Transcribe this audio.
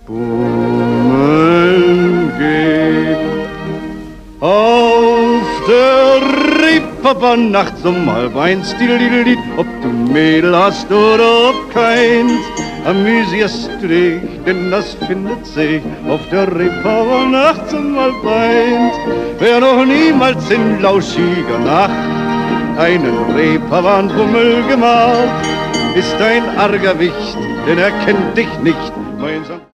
Bummeln geht auf der Reeperbahn nachts um 1:30, Diddelididdelied. Ob du Mädel hast oder ob keins, amüsierst du dich, denn das findet sich auf der Reeperbahn nachts um 1:30. Wer noch niemals in lauschiger Nacht einen Reeperbahn-Bummel gemacht, ist ein arger Wicht, denn er kennt dich nicht.